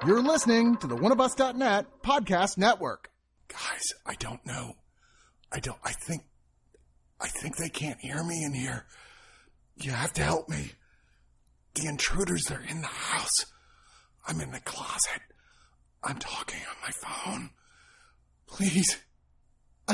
You're listening to the oneofus.net podcast network. Guys, I don't know. I think they can't hear me in here. You have to help me. The intruders are in the house. I'm in the closet. I'm talking on my phone. Please. I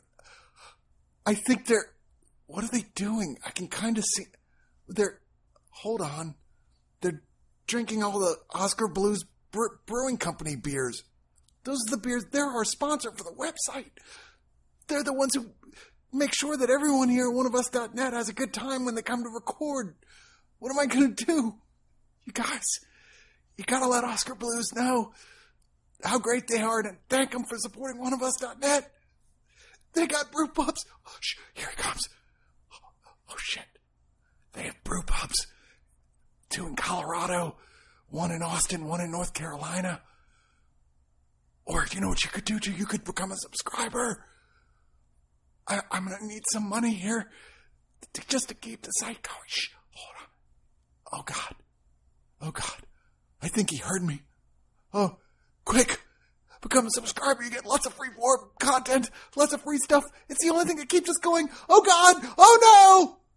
think they're... What are they doing? I can kind of see... Hold on. They're drinking all the Oscar Blues Brewing Company beers. Those are the beers. They're our sponsor for the website. They're the ones who make sure that everyone here at oneofus.net has a good time when they come to record. What am I going to do? You guys, you got to let Oscar Blues know how great they are and thank them for supporting oneofus.net. They got brew pubs. Oh, here he comes. Oh, shit. They have brew pubs. 2 in Colorado, 1 in Austin, 1 in North Carolina. Or you know what you could do, too? You could become a subscriber. I'm going to need some money here just to keep the site going. Shh, hold on. Oh, God. I think he heard me. Oh, quick. Become a subscriber. You get lots of free war content, lots of free stuff. It's the only thing that keeps us going. Oh, God. Oh, no.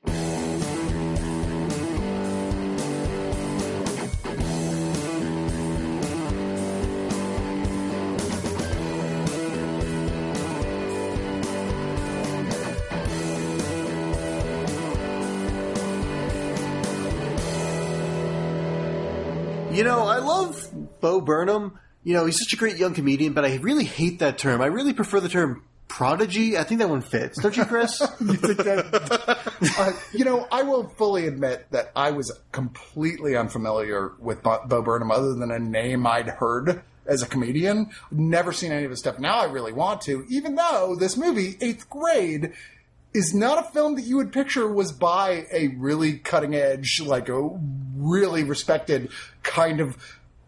You know, I love Bo Burnham. You know, he's such a great young comedian, but I really hate that term. I really prefer the term prodigy. I think that one fits. Don't you, Chris? You think that? I will fully admit that I was completely unfamiliar with Bo Burnham other than a name I'd heard as a comedian. Never seen any of his stuff. Now I really want to, even though this movie, 8th Grade, is not a film that you would picture was by a really cutting edge, like a really respected kind of,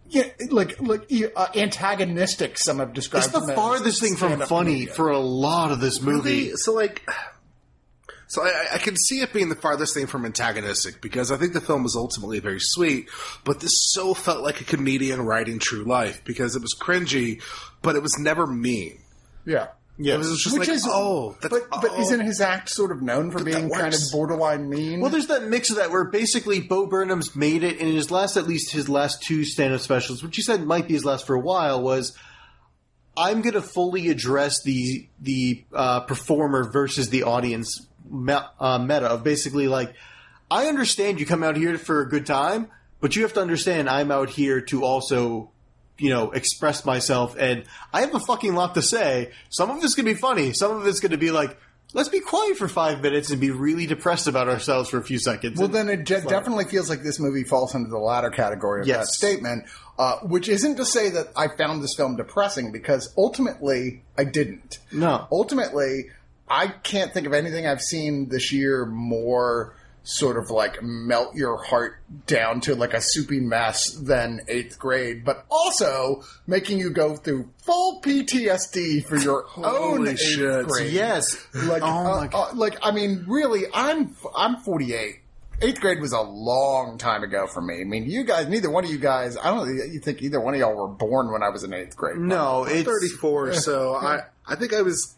antagonistic. Some have described. It's the farthest thing from funny comedian for a lot of this movie. So I can see it being the farthest thing from antagonistic because I think the film was ultimately very sweet, but this so felt like a comedian writing true life because it was cringy, but it was never mean. Yeah. Yeah, it was just but isn't his act sort of known for being kind of borderline mean? Well, there's that mix of that where basically Bo Burnham's made it, and in his last 2 stand-up specials, which he said might be his last for a while, was I'm going to fully address the performer versus the audience meta of basically like, I understand you come out here for a good time, but you have to understand I'm out here to also, express myself, and I have a fucking lot to say. Some of it's going to be funny. Some of it's going to be like, let's be quiet for 5 minutes and be really depressed about ourselves for a few seconds. Well, then it definitely feels like this movie falls into the latter category of that statement, which isn't to say that I found this film depressing, because ultimately I didn't. No. Ultimately, I can't think of anything I've seen this year more sort of like melt your heart down to like a soupy mess than 8th Grade, but also making you go through full PTSD for your own 8th grade. Yes. Like, I mean, really, I'm 48. 8th Grade was a long time ago for me. I mean, you guys, neither one of you guys, I don't think either one of y'all were born when I was in 8th grade. No, I'm 34, so I think I was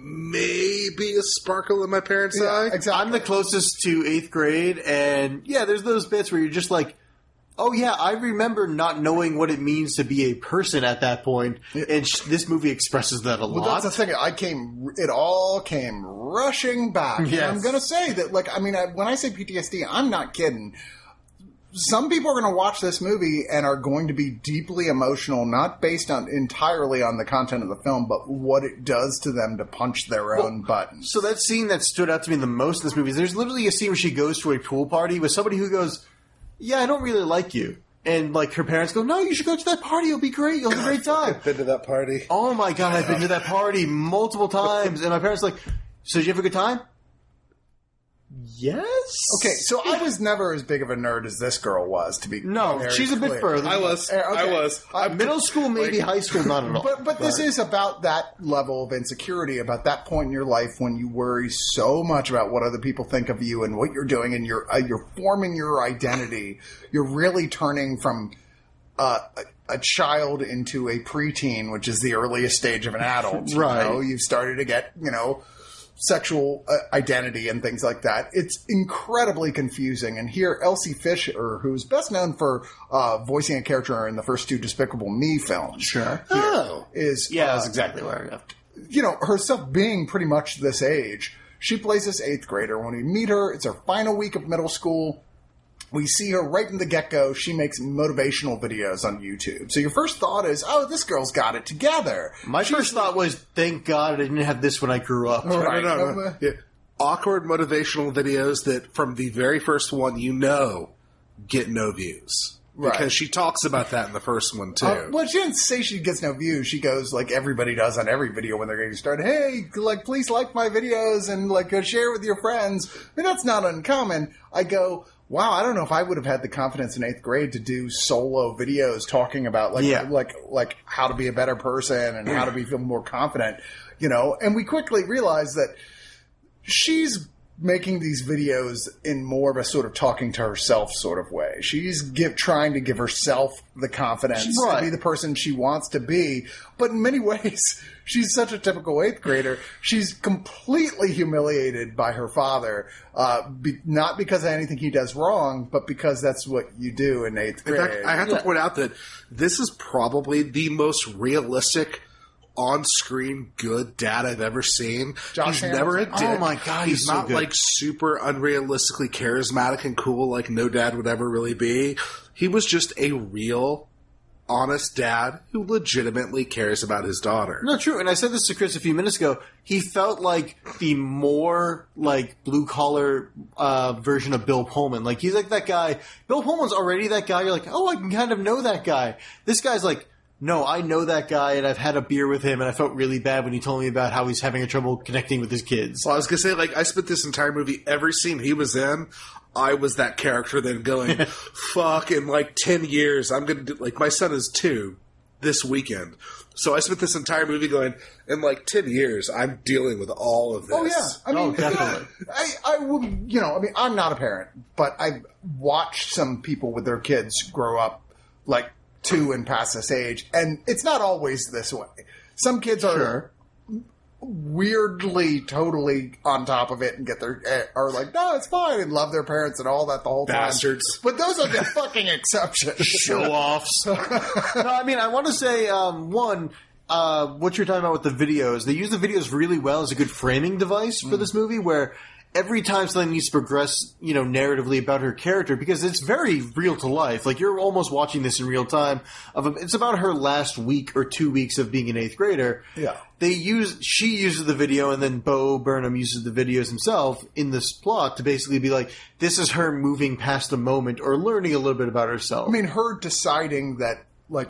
maybe a sparkle in my parents' eye. Exactly. I'm the closest to 8th grade, and there's those bits where you're just like, oh yeah, I remember not knowing what it means to be a person at that point, and this movie expresses that a lot. Well, that's the thing. It all came rushing back. Yes. And I'm going to say that, when I say PTSD, I'm not kidding. Some people are going to watch this movie and are going to be deeply emotional, not based entirely on the content of the film, but what it does to them to punch their own buttons. So that scene that stood out to me the most in this movie is there's literally a scene where she goes to a pool party with somebody who goes, yeah, I don't really like you. And like her parents go, no, you should go to that party. It'll be great. You'll have a great time. I've been to that party. Oh my God, I've been to that party multiple times. And my parents are like, so did you have a good time? Yes. Okay, so I was never as big of a nerd as this girl was, to be very she's a bit clear. further. I was. Middle school, maybe high school, not at all. But this is about that level of insecurity, about that point in your life when you worry so much about what other people think of you and what you're doing, and you're forming your identity. You're really turning from a child into a preteen, which is the earliest stage of an adult. Right. You know, you've started to get, sexual identity and things like that. It's incredibly confusing. And here, Elsie Fisher, who's best known for voicing a character in the first 2 Despicable Me films. Sure. Is that's exactly where I got. Herself being pretty much this age, she plays this 8th grader. When we meet her, it's her final week of middle school. We see her right from the get-go. She makes motivational videos on YouTube. So your first thought is, oh, this girl's got it together. My first thought was, thank God I didn't have this when I grew up. Right. No. Yeah. Awkward motivational videos that from the very first one, get no views. Right. Because she talks about that in the first one, too. Well, she didn't say she gets no views. She goes, like everybody does on every video when they're getting started, hey, please like my videos and, go share with your friends. I mean, that's not uncommon. I go, wow, I don't know if I would have had the confidence in 8th grade to do solo videos talking about, like how to be a better person and how to feel more confident, And we quickly realized that she's making these videos in more of a sort of talking to herself sort of way. She's trying to give herself the confidence to be the person she wants to be. But in many ways, she's such a typical 8th grader. She's completely humiliated by her father, not because of anything he does wrong, but because that's what you do in 8th grade. In fact, I have to point out that this is probably the most realistic on-screen good dad I've ever seen. Josh He's never a dick. Oh my God, he's so not good. Super unrealistically charismatic and cool like no dad would ever really be. He was just a real, honest dad who legitimately cares about his daughter. No, true. And I said this to Chris a few minutes ago. He felt like the more blue-collar version of Bill Pullman. Like, he's like that guy. Bill Pullman's already that guy. You're like, oh, I can kind of know that guy. This guy's like, no, I know that guy, and I've had a beer with him, and I felt really bad when he told me about how he's having a trouble connecting with his kids. Well, I was going to say, I spent this entire movie, every scene he was in, I was that character then going, fuck, in 10 years, I'm going to do, my son is 2 this weekend. So I spent this entire movie going, in 10 years, I'm dealing with all of this. Oh, yeah. I mean, definitely. I will, I'm not a parent, but I've watched some people with their kids grow up, 2 and past this age, and it's not always this way. Some kids are weirdly totally on top of it and are like, no, it's fine, and love their parents and all that the whole time. Bastards. But those are the fucking exceptions. Show-offs. No, I mean, I want to say, what you're talking about with the videos, they use the videos really well as a good framing device for this movie, where every time something needs to progress, narratively about her character, because it's very real to life. You're almost watching this in real time. It's about her last week or 2 weeks of being an 8th grader. Yeah. She uses the video, and then Bo Burnham uses the videos himself in this plot to basically be like, this is her moving past the moment or learning a little bit about herself. I mean, her deciding that,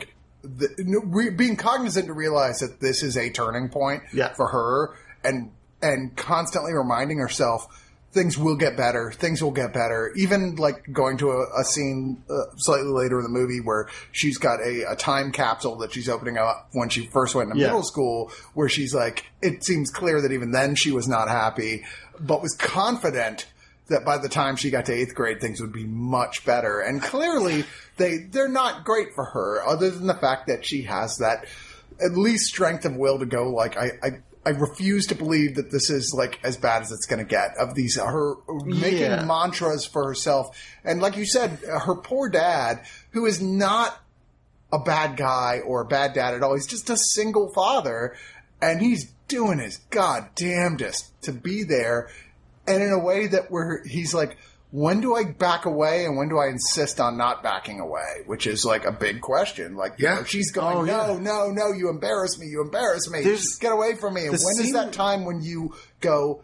being cognizant to realize that this is a turning point for her, and constantly reminding herself things will get better. Things will get better. Even going to a scene slightly later in the movie where she's got a time capsule that she's opening up when she first went into middle school, where she's it seems clear that even then she was not happy, but was confident that by the time she got to 8th grade, things would be much better. And clearly they're not great for her, other than the fact that she has that at least strength of will to go I refuse to believe that this is as bad as it's going to get, of her making mantras for herself. And like you said, her poor dad, who is not a bad guy or a bad dad at all. He's just a single father, and he's doing his goddamnedest to be there. And in a way that he's when do I back away and when do I insist on not backing away? Which is a big question. She's going, no, you embarrass me. Get away from me. And when is that time when you go,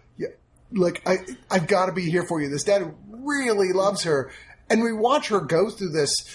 I've got to be here for you. This dad really loves her. And we watch her go through this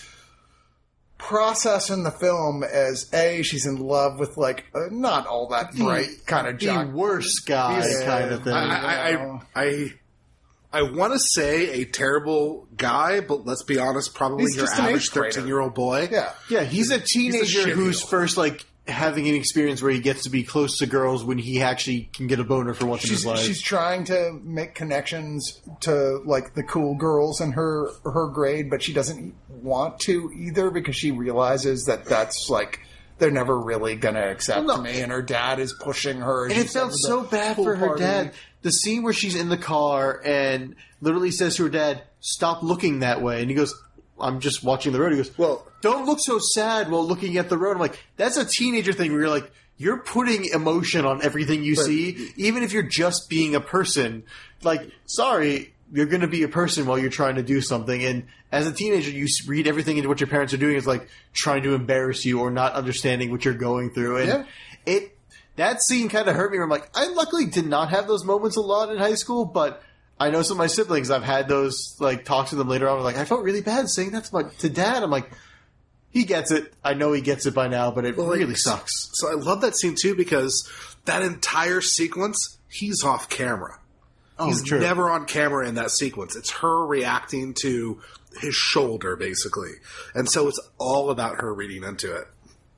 process in the film as she's in love with not all that bright kind of jock. The worst guy kind of thing. I want to say a terrible guy, but let's be honest, probably He's your just an average 8th grader. 13-year-old boy. Yeah. Yeah, he's a teenager who's first having an experience where he gets to be close to girls when he actually can get a boner for once in his life. She's trying to make connections to like the cool girls in her grade, but she doesn't want to either because she realizes that that's like they're never really going to accept me, and her dad is pushing her. And it felt so bad for her dad. The scene where she's in the car and literally says to her dad, "Stop looking that way," and he goes, "I'm just watching the road." He goes, "Well, don't look so sad while looking at the road." I'm like, that's a teenager thing where you're like, you're putting emotion on everything you see, even if you're just being a person. Like, sorry, you're going to be a person while you're trying to do something. And as a teenager, you read everything into what your parents are doing as like trying to embarrass you or not understanding what you're going through. And that scene kind of hurt me. Where I'm like, I luckily did not have those moments a lot in high school, but I know some of my siblings, I've had those like talks with them later on. Like, I felt really bad saying that to dad. I'm like, he gets it. I know he gets it by now, but it really sucks. So I love that scene too because that entire sequence, he's off camera. He's never on camera in that sequence. It's her reacting to his shoulder, basically. And so it's all about her reading into it.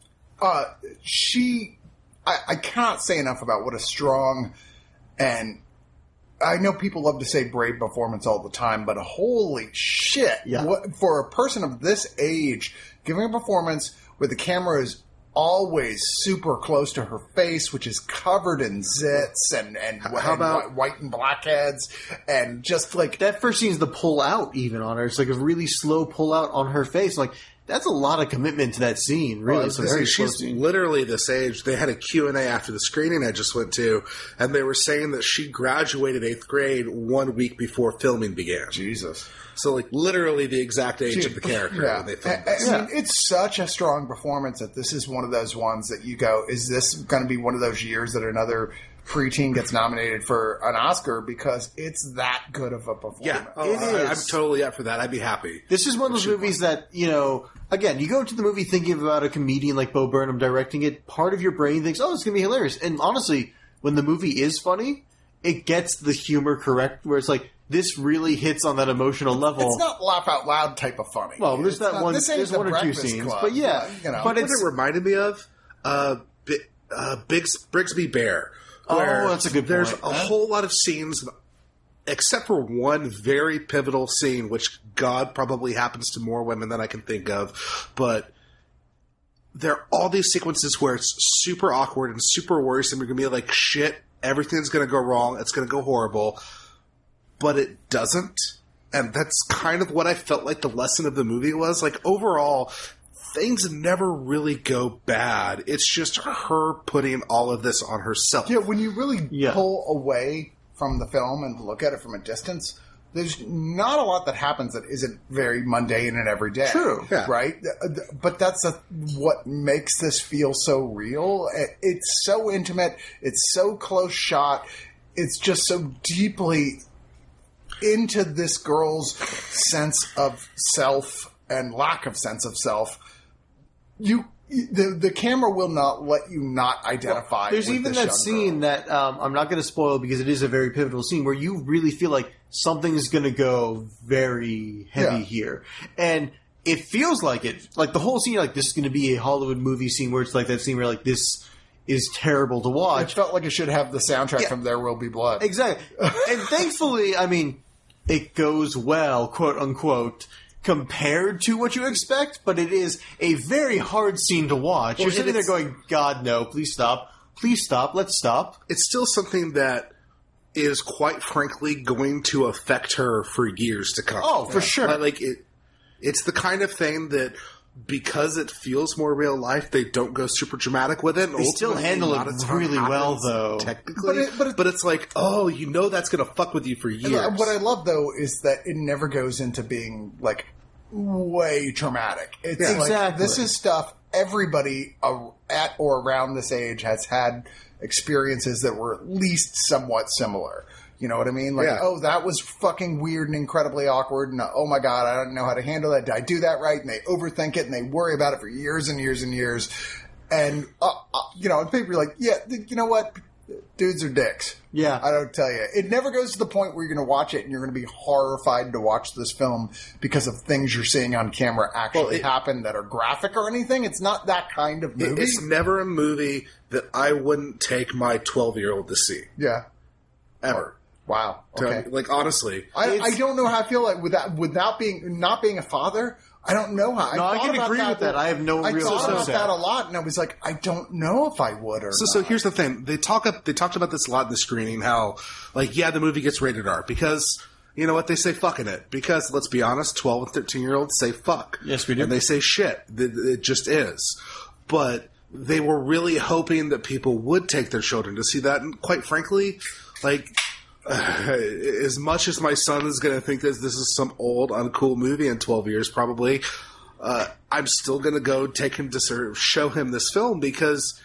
I cannot say enough about what a strong and I know people love to say brave performance all the time, but holy shit. Yeah. For a person of this age, giving a performance where the camera is always super close to her face, which is covered in zits and how about white and blackheads, and just like that first scene is the pull out even on her. It's like a really slow pull out on her face. Like that's a lot of commitment to that scene. Really, she's literally this age. They had a Q&A after the screening I just went to, and they were saying that she graduated 8th grade 1 week before filming began. Jesus. So, like, literally the exact age of the character when they filmed this. I mean, it's such a strong performance that this is one of those ones that you go, is this going to be one of those years that another preteen gets nominated for an Oscar because it's that good of a performance? Yeah, I'm totally up for that. I'd be happy. This is one of those movies that, you know, again, you go into the movie thinking about a comedian like Bo Burnham directing it, part of your brain thinks, oh, it's going to be hilarious. And honestly, when the movie is funny, it gets the humor correct, where it's like, this really hits on that emotional level. It's not laugh out loud type of funny. Well, there's that one. There's one or two scenes, Club, but yeah, you know. But it reminded me of Brigsby Bear. Oh, that's a good point. There's a whole lot of scenes, except for one very pivotal scene, which God probably happens to more women than I can think of, but there are all these sequences where it's super awkward and super worrisome. You're going to be like, shit, everything's going to go wrong. It's going to go horrible. But it doesn't. And that's kind of what I felt like the lesson of the movie was. Like, overall, things never really go bad. It's just her putting all of this on herself. Yeah, when you really pull away from the film and look at it from a distance, there's not a lot that happens that isn't very mundane and everyday. True. Yeah. Right? But that's what makes this feel so real. It's so intimate. It's so close shot. It's just so deeply into this girl's sense of self and lack of sense of self. The camera will not let you not identify. Well, there's even that scene that I'm not going to spoil because it is a very pivotal scene where you really feel like something's going to go very heavy here, and it feels like it. Like the whole scene, you're like, this is going to be a Hollywood movie scene where it's like that scene where like this is terrible to watch. It felt like it should have the soundtrack from There Will Be Blood. Exactly. And thankfully, I mean, it goes well, quote unquote, compared to what you expect, but it is a very hard scene to watch. You're sitting there going, God, no, please stop. Please stop. Let's stop. It's still something that is quite frankly going to affect her for years to come. Oh, for sure. Like it's the kind of thing that because it feels more real life, they don't go super dramatic with it. They still handle it really well, though. Technically. But it's like, oh, you know that's going to fuck with you for years. What I love, though, is that it never goes into being, like, way traumatic. It's like, this is stuff everybody at or around this age has had experiences that were at least somewhat similar. You know what I mean? Like, oh, that was fucking weird and incredibly awkward. And oh my God, I don't know how to handle that. Did I do that right? And they overthink it and they worry about it for years and years and years. And, you know, people are like, yeah, you know what? dudes are dicks. Yeah. I don't tell you. It never goes to the point where you're going to watch it and you're going to be horrified to watch this film because of things you're seeing on camera actually happen that are graphic or anything. It's not that kind of movie. It's never a movie that I wouldn't take my 12-year-old to see. Yeah. Ever. Wow. Okay. Like, honestly. I don't know how I feel like without not being a father. I don't know how. No, I can agree with that. I have no real thought about sense. that a lot, and I was like, I don't know if I would or So not. here's the thing. They talked about this a lot in the screening, how, like, yeah, the movie gets rated R because, you know what, they say fuck in it. Because, let's be honest, 12 and 13-year-olds say fuck. Yes, we do. And they say shit. It just is. But they were really hoping that people would take their children to see that. And quite frankly, like, as much as my son is going to think that this is some old, uncool movie in 12 years, probably, I'm still going to go take him to sort of show him this film because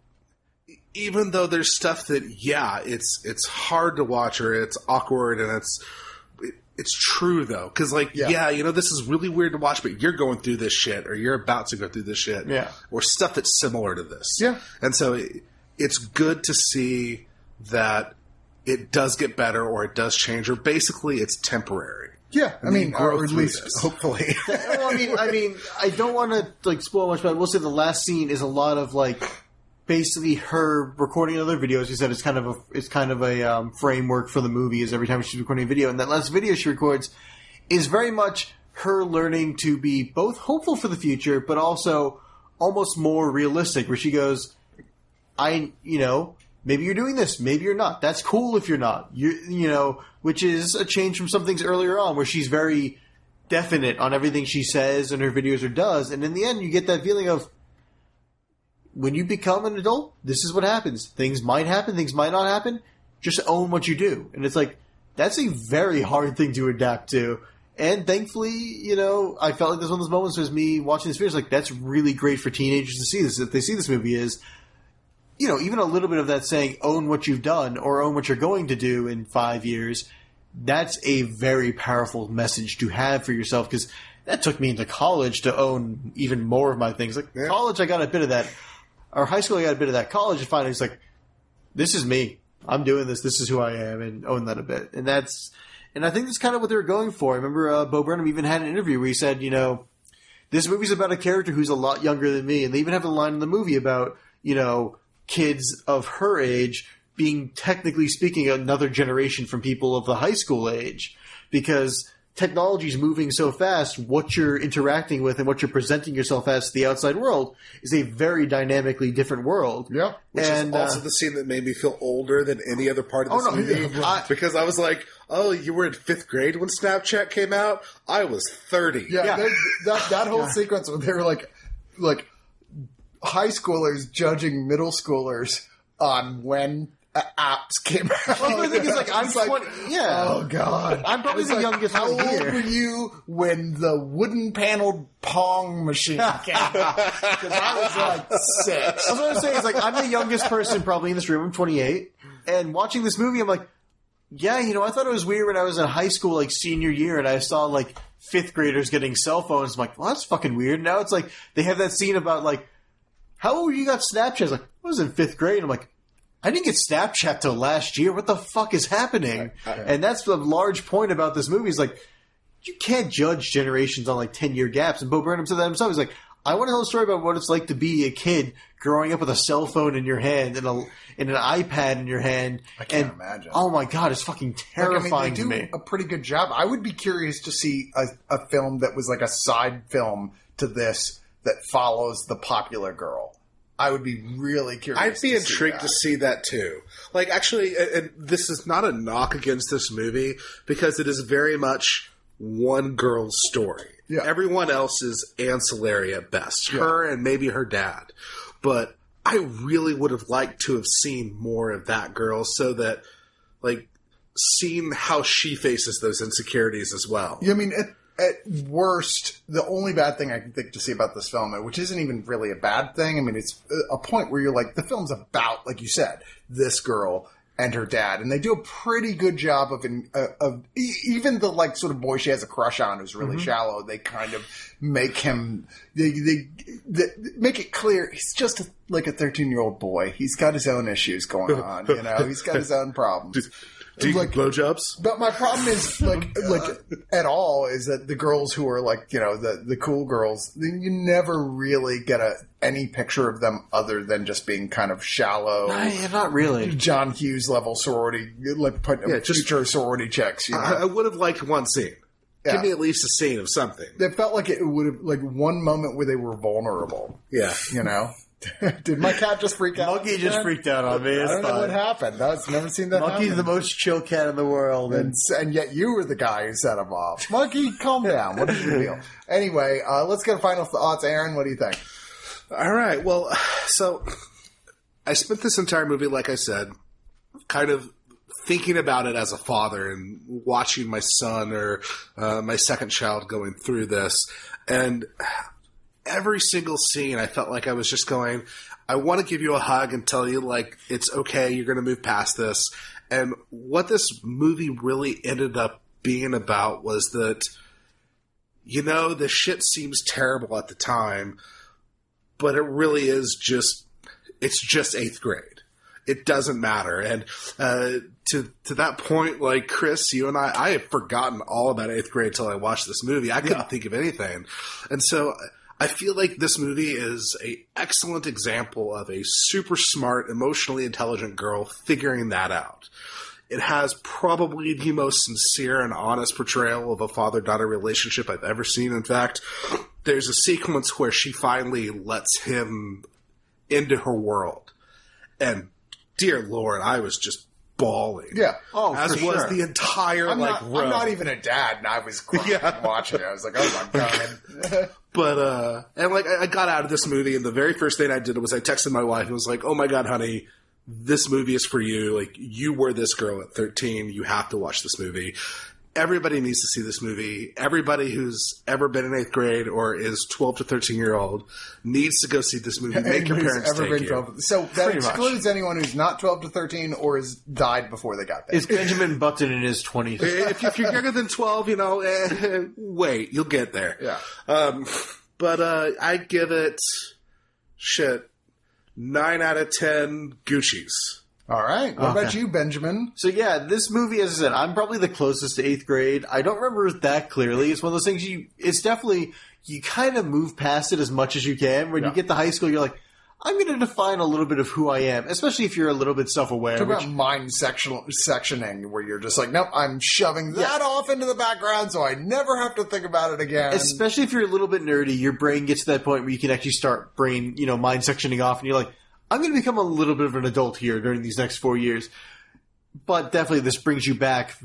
even though there's stuff that, yeah, it's hard to watch or it's awkward and it's true though. Cause like, yeah, you know, this is really weird to watch, but you're going through this shit or you're about to go through this shit. Yeah. Or stuff that's similar to this. Yeah. And so it's good to see that it does get better or it does change or basically it's temporary. Yeah, I mean, grow or at through least this. hopefully. Well, I mean, I don't want to like spoil much, but I will say the last scene is a lot of like basically her recording another video. As you said, it's kind of a framework for the movie. Is every time she's recording a video, and that last video she records is very much her learning to be both hopeful for the future, but also almost more realistic. Where she goes, maybe you're doing this, maybe you're not. That's cool if you're not. Which is a change from some things earlier on where she's very definite on everything she says and her videos or does. And in the end, you get that feeling of when you become an adult, this is what happens. Things might happen, things might not happen. Just own what you do. And it's like, that's a very hard thing to adapt to. And thankfully, I felt like this one of those moments was me watching this video. It's like, that's really great for teenagers to see this. If they see this movie is, even a little bit of that saying, own what you've done or own what you're going to do in 5 years, that's a very powerful message to have for yourself because that took me into college to own even more of my things. Like college, I got a bit of that. Or high school, I got a bit of that. College, and finally, it's like, this is me. I'm doing this. This is who I am, and own that a bit. And I think that's kind of what they were going for. I remember Bo Burnham even had an interview where he said, this movie's about a character who's a lot younger than me. And they even have a line in the movie about, kids of her age being, technically speaking, another generation from people of the high school age. Because technology's moving so fast, what you're interacting with and what you're presenting yourself as to the outside world is a very dynamically different world. Yeah. Which is also the scene that made me feel older than any other part of this movie. Because I was like, oh, you were in 5th grade when Snapchat came out? I was 30. Yeah. That whole sequence where they were like high schoolers judging middle schoolers on when apps came out. Well, the thing is, I'm 20. Yeah. Oh God. I'm probably the youngest how one old here. were you when the wooden paneled Pong machine came out? Because I was like 6. I was going to say, I'm the youngest person probably in this room. I'm 28. And watching this movie, I'm like, yeah, I thought it was weird when I was in high school, senior year, and I saw 5th graders getting cell phones. I'm like, well, that's fucking weird. Now it's like, they have that scene about how old you got Snapchat? I was like, I was in 5th grade. I'm like, I didn't get Snapchat till last year. What the fuck is happening? And that's the large point about this movie is you can't judge generations on 10-year gaps. And Bo Burnham said that himself. He's like, I want to tell a story about what it's like to be a kid growing up with a cell phone in your hand and an iPad in your hand. I can't imagine. Oh my God, it's fucking terrifying they to do me. a pretty good job. I would be curious to see a film that was a side film to this that follows the popular girl. I would be really curious. I'd be intrigued to see that too. Actually, and this is not a knock against this movie because it is very much one girl's story. Yeah. Everyone else is ancillary at best. Yeah. Her and maybe her dad. But I really would have liked to have seen more of that girl so that, seeing how she faces those insecurities as well. Yeah, I mean, at worst, the only bad thing I can think to see about this film, which isn't even really a bad thing, I mean, it's a point where you're the film's about, like you said, this girl, and her dad, and they do a pretty good job of even the like sort of boy she has a crush on who's really shallow. They kind of make him they make it clear he's just like a 13-year-old boy. He's got his own issues going on, you know. He's got his own problems. Do you like blowjobs? But my problem is like at all is that the girls who are like, you know, the cool girls, you never really get any picture of them other than just being kind of shallow. Not really. John Hughes level sorority, like future sorority chicks. You know? I would have liked one scene. Yeah. Give me at least a scene of something. It felt like it would have like one moment where they were vulnerable. Yeah. You know? Did my cat just freak out? Monkey just freaked out on me. I don't know what happened. I've never seen that Monkey's happen. the most chill cat in the world. And yet you were the guy who set him off. Monkey, calm down. What is your deal? Anyway, let's get final thoughts. Aaron, what do you think? All right. Well, so I spent this entire movie, like I said, kind of thinking about it as a father and watching my son or my second child going through this. And every single scene, I felt like I was just going, I want to give you a hug and tell you, like, it's okay, you're going to move past this. And what this movie really ended up being about was that, you know, the shit seems terrible at the time, but it really is just, it's just 8th grade. It doesn't matter. And to that point, like, Chris, you and I have forgotten all about 8th grade until I watched this movie. I couldn't think of anything. And so I feel like this movie is an excellent example of a super smart, emotionally intelligent girl figuring that out. It has probably the most sincere and honest portrayal of a father-daughter relationship I've ever seen. In fact, there's a sequence where she finally lets him into her world. And dear Lord, I was just bawling. Yeah. Oh, as for was sure. the entire I'm row. not even a dad, and I was crying watching it. I was like, oh my God. But, and like, I got out of this movie, and the very first thing I did was I texted my wife and was like, oh my God, honey, this movie is for you. Like, you were this girl at 13. You have to watch this movie. Everybody needs to see this movie. Everybody who's ever been in 8th grade or is 12 to 13-year-old needs to go see this movie. Make your parents take you. 12. So that Pretty excludes anyone who's not 12 to 13 or has died before they got there. Is Benjamin Button in his 20s? If you're younger than 12, you know, wait, you'll get there. Yeah. But I give it, 9 out of 10 Gucci's. All right. What about Okay. you, Benjamin? So yeah, this movie, as I said, I'm probably the closest to 8th grade. I don't remember it that clearly. It's one of those things it's definitely, you kind of move past it as much as you can. When you get to high school, you're like, I'm going to define a little bit of who I am, especially if you're a little bit self-aware. Talk about mind sectioning, where you're just like, nope, I'm shoving that off into the background so I never have to think about it again. Especially if you're a little bit nerdy, your brain gets to that point where you can actually start mind sectioning off, and you're like, I'm going to become a little bit of an adult here during these next 4 years. But definitely this brings you back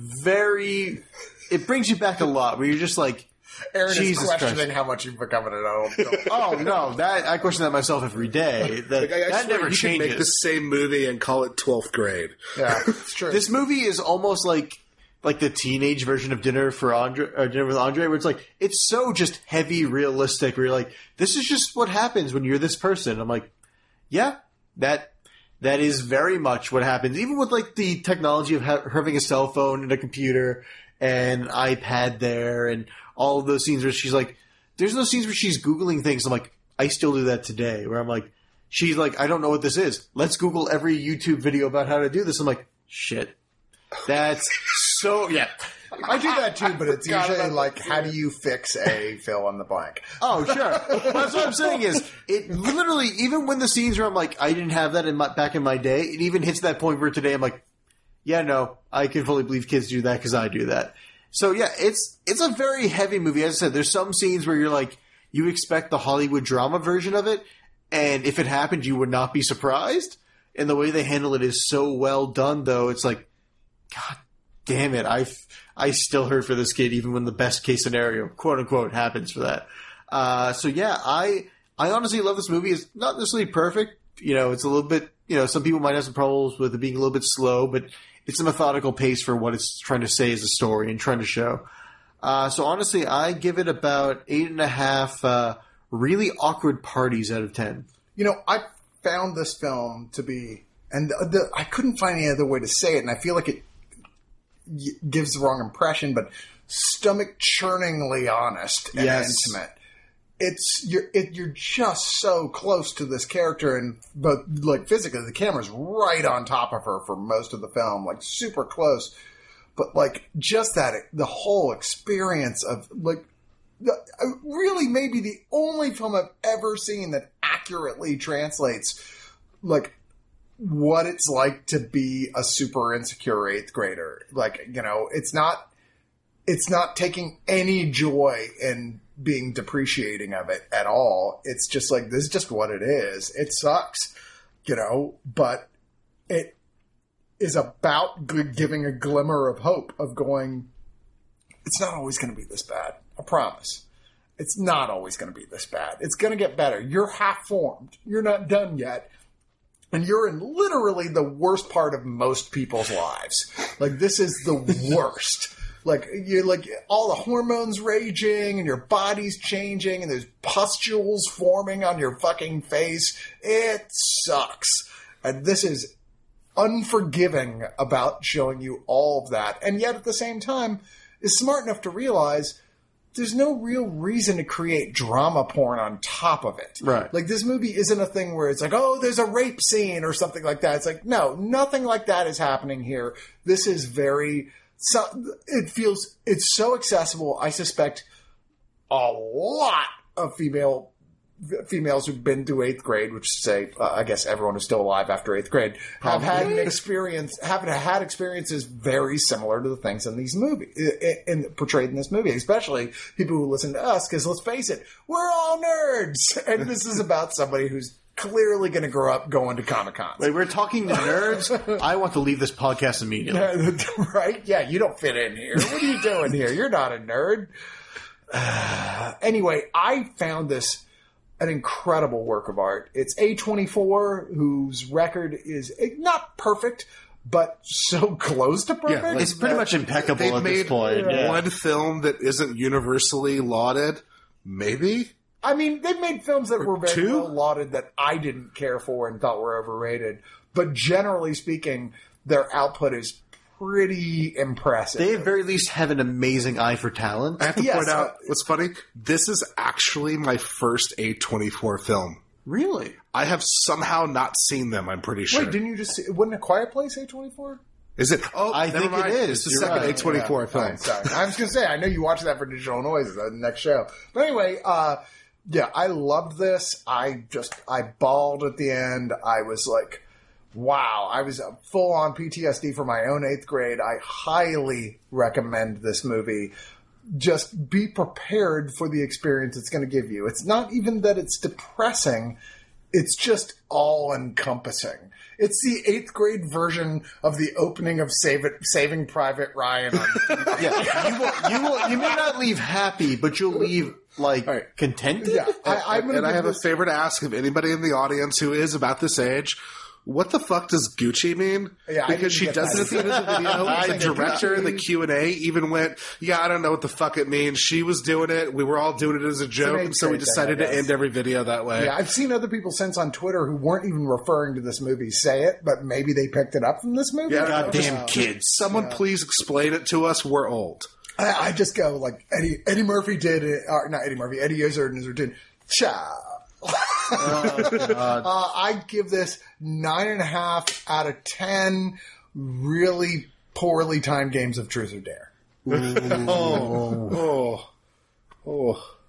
it brings you back a lot, where you're just like, Aaron Jesus is questioning Christ. how much you've become an adult. oh no, I question that myself every day. That I swear never you could make the changes. same movie and call it 12th grade. Yeah, it's true. This movie is almost like the teenage version of Dinner with Andre, where it's like, it's so just heavy realistic, where you're like, this is just what happens when you're this person. I'm like, yeah, that is very much what happens. Even with like the technology of having a cell phone and a computer and iPad there and all of those scenes where she's like, there's no scenes where she's Googling things. I'm like, I still do that today, where I'm like, she's like, I don't know what this is. Let's Google every YouTube video about how to do this. I'm like, shit. That's so, yeah. I do that too, but it's usually like, how do you fix a fill in the blank? Oh, sure. That's what I'm saying is, it literally, even when the scenes where I'm like, I didn't have that back in my day, it even hits that point where today I'm like, yeah, no, I can fully believe kids do that because I do that. So yeah, it's a very heavy movie. As I said, there's some scenes where you're like, you expect the Hollywood drama version of it, and if it happened, you would not be surprised. And the way they handle it is so well done, though. It's like, God damn it, I still hurt for this kid, even when the best case scenario, quote unquote, happens for that. So yeah, I honestly love this movie. It's not necessarily perfect. You know, it's a little bit, some people might have some problems with it being a little bit slow, but it's a methodical pace for what it's trying to say as a story and trying to show. So honestly, I give it about 8.5 really awkward parties out of 10. I found this film to be And I couldn't find any other way to say it, and I feel like it gives the wrong impression, but stomach-churningly honest and intimate. You're just so close to this character, and both like physically, the camera's right on top of her for most of the film, like super close. But like just the whole experience of like really maybe the only film I've ever seen that accurately translates like what it's like to be a super insecure eighth grader. Like, you know, it's not taking any joy in being depreciating of it at all. It's just like, this is just what it is. It sucks, you know, but it is about giving a glimmer of hope of going, it's not always going to be this bad. I promise. It's not always going to be this bad. It's going to get better. You're half formed. You're not done yet. And you're in literally the worst part of most people's lives. Like, this is the worst. Like, you're like all the hormones raging and your body's changing and there's pustules forming on your fucking face. It sucks. And this is unforgiving about showing you all of that. And yet at the same time is smart enough to realize there's no real reason to create drama porn on top of it. Right. Like, this movie isn't a thing where it's like, oh, there's a rape scene or something like that. It's like, no, nothing like that is happening here. This is it's so accessible. I suspect a lot of females who've been through eighth grade, which say, I guess everyone who's still alive after eighth grade, have had experiences very similar to the things in these movies, portrayed in this movie, especially people who listen to us, because let's face it, we're all nerds. And this is about somebody who's clearly going to grow up going to Comic-Cons. Wait, we're talking to nerds? I want to leave this podcast immediately. Right? Yeah, you don't fit in here. What are you doing here? You're not a nerd. Anyway, I found this an incredible work of art. It's A24, whose record is not perfect, but so close to perfect. Yeah, like, it's pretty much impeccable at this point. One film that isn't universally lauded, maybe? I mean, they've made films that were very well lauded that I didn't care for and thought were overrated. But generally speaking, their output is pretty impressive. They at very least have an amazing eye for talent. I have to point out, what's funny, this is actually my first A24 film. Really? I have somehow not seen them, I'm pretty sure. Wait, didn't you just see, wasn't A Quiet Place A24? Is it? Oh, I think it is. It's the second A24 film. Right, sorry. I was going to say, I know you watched that for Digital Noises, the next show. But anyway, yeah, I loved this. I bawled at the end. I was like, wow, I was full on PTSD for my own eighth grade. I highly recommend this movie. Just be prepared for the experience it's going to give you. It's not even that it's depressing. It's just all encompassing. It's the eighth grade version of the opening of Saving Private Ryan on TV. Yeah, you may not leave happy, but you'll leave contented. Yeah, I have a favor to ask of anybody in the audience who is about this age. What the fuck does Gucci mean? Yeah, because she does it at the end of the video. The director in the Q&A even went, yeah, I don't know what the fuck it means. She was doing it. We were all doing it as a joke. And so we decided to end every video that way. Yeah, I've seen other people since on Twitter who weren't even referring to this movie say it, but maybe they picked it up from this movie. Yeah, goddamn kids. Someone please explain it to us. We're old. I just go like Eddie Murphy did it, or not Eddie Murphy, Eddie Izzard did Ciao. I give this 9.5 out of 10 really poorly timed games of Truth or Dare. Oh.